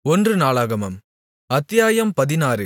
ஒன்று நாளாகமம் அத்தியாயம் 16.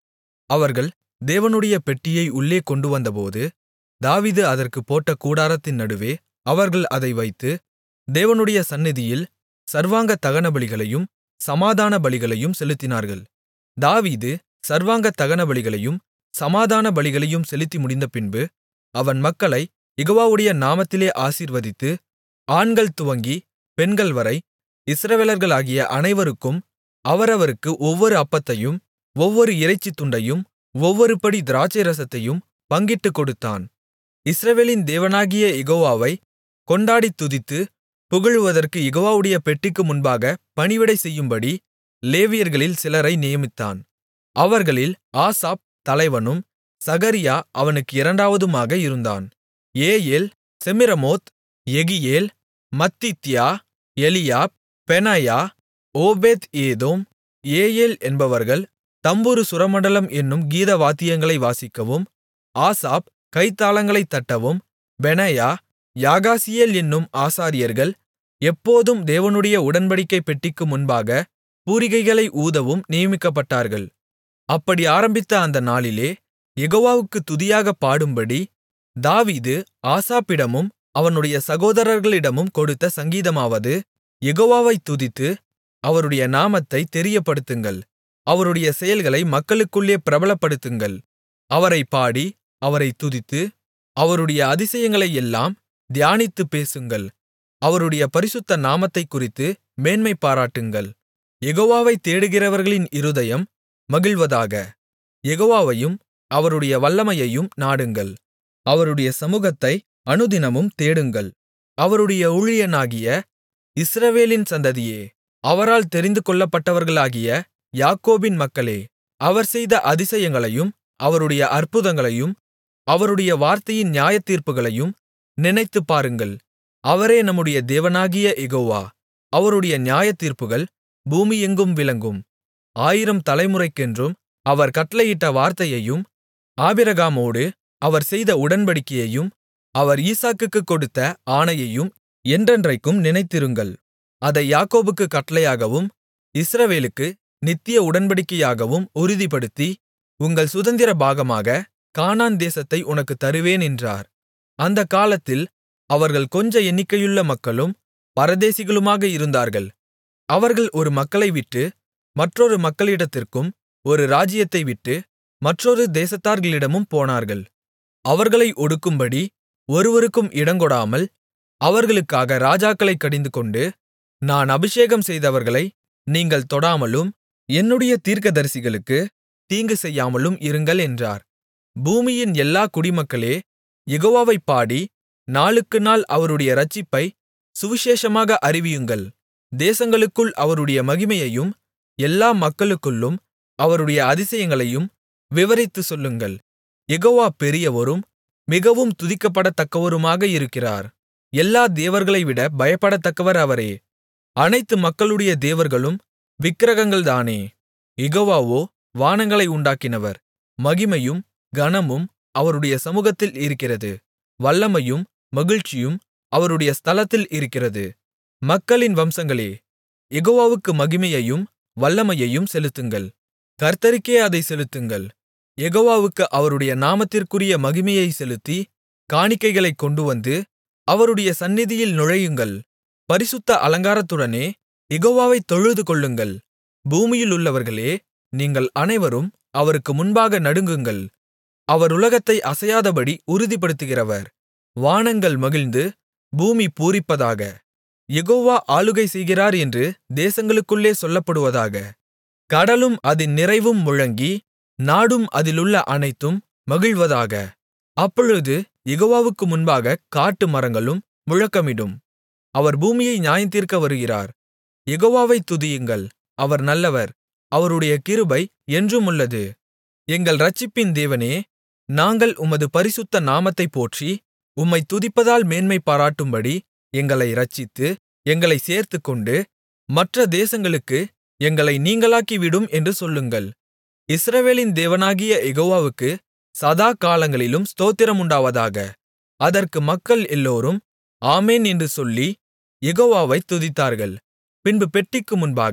அவர்கள் தேவனுடைய பெட்டியை உள்ளே கொண்டுவந்தபோது தாவீது அதற்குப் போட்ட கூடாரத்தின் நடுவே அவர்கள் அதை வைத்து தேவனுடைய சந்நிதியில் சர்வாங்க தகனபலிகளையும் சமாதான பலிகளையும் செலுத்தினார்கள். தாவீது சர்வாங்க தகனபலிகளையும் சமாதான பலிகளையும் செலுத்தி முடிந்தபின்பு அவன் மக்களைக் யெகோவாவுடைய நாமத்திலே ஆசீர்வதித்து, ஆண்கள் துவங்கி பெண்கள்வரை இஸ்ரவேலர்களாகிய அனைவருக்கும் அவரவருக்கு ஒவ்வொரு அப்பத்தையும் ஒவ்வொரு இறைச்சித் துண்டையும் ஒவ்வொரு படி திராட்சைரசத்தையும் பங்கிட்டுக் கொடுத்தான். இஸ்ரவேலின் தேவனாகிய யெகோவாவைக் கொண்டாடித் துதித்துப் புகழுவதற்கு யெகோவாவுடைய பெட்டிக்கு முன்பாக பணிவிடை செய்யும்படி லேவியர்களில் சிலரை நியமித்தான். அவர்களில் ஆசாப் தலைவனும் சகரியா அவனுக்கு இரண்டாவதுமாக இருந்தான். Jeiel, Shemiramoth, Jehiel, Mattithiah, Eliab, Benaiah, Obed Edom, Jeiel என்பவர்கள் தம்புரு சுரமண்டலம் என்னும் கீதவாத்தியங்களை வாசிக்கவும், ஆசாப் கைத்தாளங்களைத் தட்டவும், பெனாயா, யாகாசியேல் என்னும் ஆசாரியர்கள் எப்போதும் தேவனுடைய உடன்படிக்கைப் பெட்டிக்கு முன்பாக பூரிகைகளை ஊதவும் நியமிக்கப்பட்டார்கள். அப்படி ஆரம்பித்த அந்த நாளிலே யெகோவாவுக்குத் துதியாகப் பாடும்படி தாவீது ஆசாப்பிடமும் அவனுடைய சகோதரர்களிடமும் கொடுத்த சங்கீதமாவது, யெகோவாவைத் துதித்து அவருடைய நாமத்தைத் தெரியப்படுத்துங்கள், அவருடைய செயல்களை மக்களுக்குள்ளே பிரபலப்படுத்துங்கள். அவரைப் பாடி அவரைத் துதித்து அவருடைய அதிசயங்களையெல்லாம் தியானித்துப் பேசுங்கள். அவருடைய பரிசுத்த நாமத்தைக்குறித்து மேன்மை பாராட்டுங்கள். யெகோவாவைத் தேடுகிறவர்களின் இருதயம் மகிழ்வதாக. யெகோவாவையும் அவருடைய வல்லமையையும் நாடுங்கள். அவருடைய சமுகத்தை அனுதினமும் தேடுங்கள். அவருடைய ஊழியனாகிய இஸ்ரவேலின் சந்ததியே, அவரால் தெரிந்துகொள்ளப்பட்டவர்களாகிய யாக்கோபின் மக்களே, அவர் செய்த அதிசயங்களையும் அவருடைய அற்புதங்களையும் அவருடைய வார்த்தையின் நியாயத்தீர்ப்புகளையும் நினைத்துப் பாருங்கள். அவரே நம்முடைய தேவனாகிய யெகோவா. அவருடைய நியாயத்தீர்ப்புகள் பூமியெங்கும் விளங்கும். 1000 தலைமுறைக்கென்றும் அவர் கட்டளையிட்ட வார்த்தையையும் ஆபிரகாமோடு அவர் செய்த உடன்படிக்கையையும் அவர் ஈசாக்குக்குக் கொடுத்த ஆணையையும் என்றென்றைக்கும் நினைத்திருங்கள். அதை யாக்கோபுக்குக் கட்டளையாகவும் இஸ்ரவேலுக்கு நித்திய உடன்படிக்கையாகவும் உறுதிப்படுத்தி, உங்கள் சுதந்திர பாகமாக கானான் தேசத்தை உனக்குத் தருவேன் என்றார். அந்தக் காலத்தில் அவர்கள் கொஞ்ச எண்ணிக்கையுள்ள மக்களும் பரதேசிகளுமாக இருந்தார்கள். அவர்கள் ஒரு மக்களை விட்டு மற்றொரு மக்களிடத்திற்கும் ஒரு ராஜ்ஜியத்தை விட்டு மற்றொரு தேசத்தார்களிடமும் போனார்கள். அவர்களை ஒடுக்கும்படி ஒருவருக்கும் இடங்கொடாமல் அவர்களுக்காக ராஜாக்களைக் கடிந்துகொண்டு, நான் அபிஷேகம் செய்தவர்களை நீங்கள் தொடாமலும் என்னுடைய தீர்க்கதரிசிகளுக்கு தீங்கு செய்யாமலும் இருங்கள் என்றார். பூமியின் எல்லா குடிமக்களே, யெகோவாவைப் பாடி நாளுக்கு நாள் அவருடைய இரட்சிப்பை சுவிசேஷமாக அறிவியுங்கள். தேசங்களுக்குள் அவருடைய மகிமையையும் எல்லா மக்களுக்குள்ளும் அவருடைய அதிசயங்களையும் விவரித்துச் சொல்லுங்கள். யெகோவா பெரியவரும் மிகவும் துதிக்கப்படத்தக்கவருமாக இருக்கிறார். எல்லா தேவர்களைவிட பயப்படத்தக்கவர் அவரே. அனைத்து மக்களுடைய தேவர்களும் விக்கிரகங்கள்தானே. யெகோவாவோ வானங்களை உண்டாக்கினவர். மகிமையும் கனமும் அவருடைய சமுகத்தில் இருக்கிறது. வல்லமையும் மகிழ்ச்சியும் அவருடைய ஸ்தலத்தில் இருக்கிறது. மக்களின் வம்சங்களே, யெகோவாவுக்கு மகிமையையும் வல்லமையையும் செலுத்துங்கள். கர்த்தருக்கே அதைச் செலுத்துங்கள். யெகோவாவுக்கு அவருடைய நாமத்திற்குரிய மகிமையைச் செலுத்தி காணிக்கைகளைக் கொண்டுவந்து அவருடைய சந்நிதியில் நுழையுங்கள். பரிசுத்த அலங்காரத்துடனே யெகோவாவைத் தொழுதுகொள்ளுங்கள். பூமியிலுள்ளவர்களே, நீங்கள் அனைவரும் அவருக்கு முன்பாக நடுங்குங்கள். அவர் உலகத்தை அசையாதபடி உறுதிப்படுத்துகிறவர். வானங்கள் மகிழ்ந்து பூமி பூரிப்பதாக. யெகோவா ஆளுகை செய்கிறார் என்று தேசங்களுக்குள்ளே சொல்லப்படுவதாக. கடலும் அதின் நிறைவும் முழங்கி நாடும் அதிலுள்ள அனைத்தும் மகிழ்வதாக. அப்பொழுது யெகோவாவுக்கு முன்பாக காட்டு மரங்களும் முழக்கமிடும். அவர் பூமியை நியாயந்தீர்க்க வருகிறார். யெகோவாவைத் துதியுங்கள். அவர் நல்லவர். அவருடைய கிருபை என்றுமுள்ளது. எங்கள் இரட்சிப்பின் தேவனே, நாங்கள் உமது பரிசுத்த நாமத்தைப் போற்றி உம்மைத் துதிப்பதால் மேன்மை பாராட்டும்படி எங்களை இரட்சித்து எங்களைச் சேர்த்துக்கொண்டு மற்ற தேசங்களுக்கு எங்களை நீங்கலாக்கிவிடும் என்று சொல்லுங்கள். இஸ்ரவேலின் தேவனாகிய யெகோவாவுக்கு சதா காலங்களிலும் ஸ்தோத்திரம் உண்டாவதாக. அதற்கு மக்கள் எல்லோரும் ஆமென் என்று சொல்லி யெகோவாவைத் துதித்தார்கள். பின்பு பெட்டிக்கு முன்பாக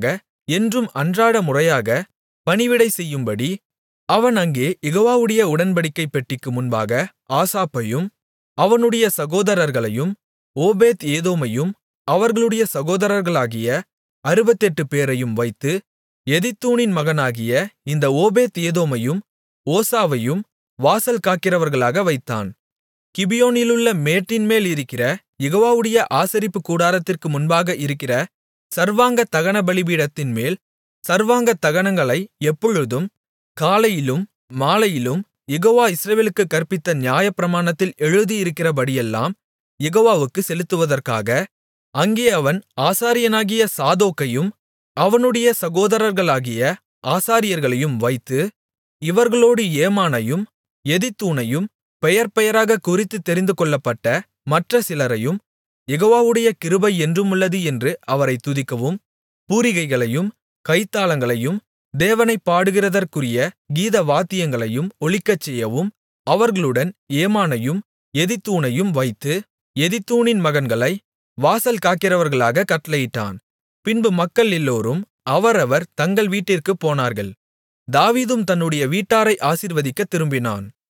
என்றும் அன்றாட முறையாக பணிவிடை செய்யும்படி அவன் அங்கே யெகோவாவுடைய உடன்படிக்கைப் பெட்டிக்கு முன்பாக ஆசாப்பையும் அவனுடைய சகோதரர்களையும் ஓபேத் ஏதோமையும் அவர்களுடைய சகோதரர்களாகிய 68 பேரையும் வைத்து எதித்தூனின் மகனாகிய இந்த ஓபேத் ஏதோமையும் ஓசாவையும் வாசல் காக்கிறவர்களாக வைத்தான். கிபியோனிலுள்ள மேட்டின்மேல் இருக்கிற யெகோவாவுடைய ஆசரிப்புக் கூடாரத்திற்கு முன்பாக இருக்கிற சர்வாங்க தகன பலிபீடத்தின்மேல் சர்வாங்க தகனங்களை எப்பொழுதும் காலையிலும் மாலையிலும் யெகோவா இஸ்ரவேலுக்குக் கற்பித்த நியாயப்பிரமாணத்தில் எழுதியிருக்கிறபடியெல்லாம் யெகோவாவுக்கு செலுத்துவதற்காக அங்கே அவன் ஆசாரியனாகிய சாதோக்கையும் அவனுடைய சகோதரர்களாகிய ஆசாரியர்களையும் வைத்து இவர்களோடு ஏமானையும் எதித்தூனையும் பெயர்பெயராகக் குறித்துத் தெரிந்துகொள்ளப்பட்ட மற்ற சிலரையும் யெகோவாவுடைய கிருபை என்றுமுள்ளது என்று அவரைத் துதிக்கவும் பூரிகைகளையும் கைத்தாளங்களையும் தேவனைப் பாடுகிறதற்குரிய கீதவாத்தியங்களையும் ஒலிக்கச்செய்யவும் அவர்களுடன் ஏமானையும் எதித்தூனையும் வைத்து எதித்தூனின் மகன்களை வாசல் காக்கிறவர்களாகக் கட்டளையிட்டான். பின்பு மக்கள் எல்லோரும் அவரவர் தங்கள் வீட்டிற்குப் போனார்கள். தாவீதும் தன்னுடைய வீட்டாரை ஆசீர்வதிக்கத் திரும்பினான்.